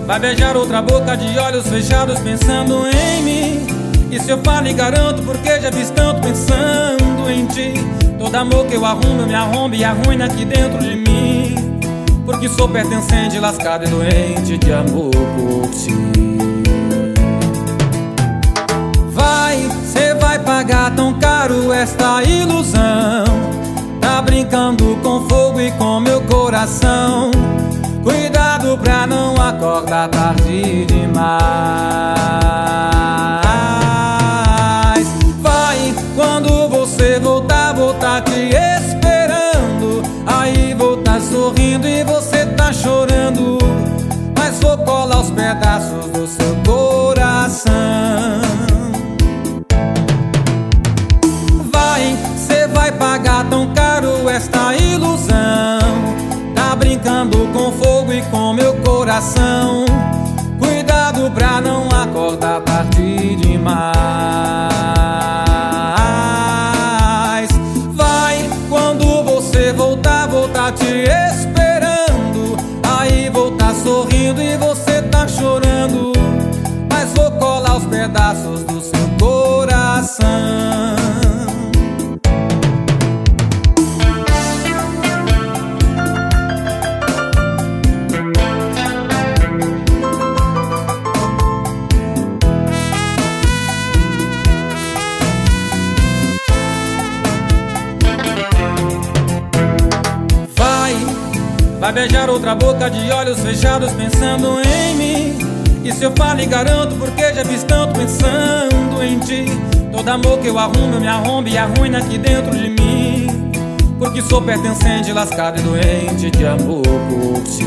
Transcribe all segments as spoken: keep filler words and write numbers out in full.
Vai beijar outra boca de olhos fechados pensando em mim. E se eu falo e garanto porque já fiz tanto pensando em ti. Todo amor que eu arrumo eu me arrombo e arruino aqui dentro de mim. Porque sou pertencente, lascado e doente de amor por ti. Vai, cê vai pagar tão caro esta ilusão. Tá brincando com fogo e com meu coração. Cuidado pra não acordar tarde demais. Vai, quando você voltar, vou tá te esperando. Aí vou tá sorrindo e você tá chorando. Mas vou colar os pedaços do seu coração. Vai, cê vai pagar tão caro esta ilusão. Tá brincando com fogo e com meu coração. Cuidado pra não acordar tarde demais. Vai, quando você voltar, vou tá te esperando. Aí vou tá sorrindo e você tá chorando. Mas vou colar os pedaços do seu coração. Vai beijar outra boca de olhos fechados pensando em mim. E se eu falo e garanto porque já fiz tanto pensando em ti. Todo amor que eu arrumo eu me arrombo e arruino aqui dentro de mim. Porque sou pertencente, lascado e doente de amor por ti.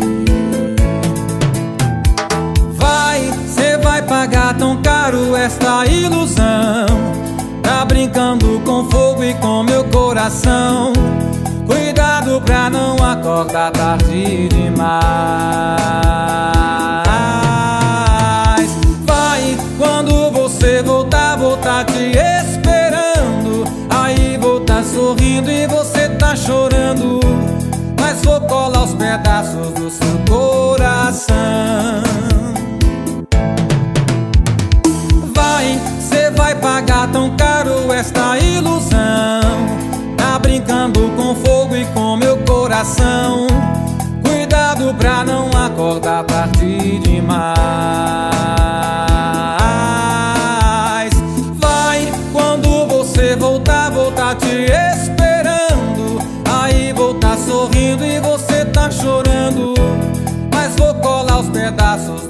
Vai, cê vai pagar tão caro esta ilusão. Tá brincando com fogo e com meu coração. Cuidado pra não acordar tarde demais. Vai, quando você voltar, vou tá te esperando. Aí vou tá sorrindo e você tá chorando. Mas vou colar os pedaços do seu coração. Vai, cê vai pagar tão caro esta ilusão. Tá brincando com fogo e com meu coração. Cuidado pra não acordar tarde demais. Vai, quando você voltar, vou tá te esperando. Aí vou tá sorrindo e você tá chorando. Mas vou colar os pedaços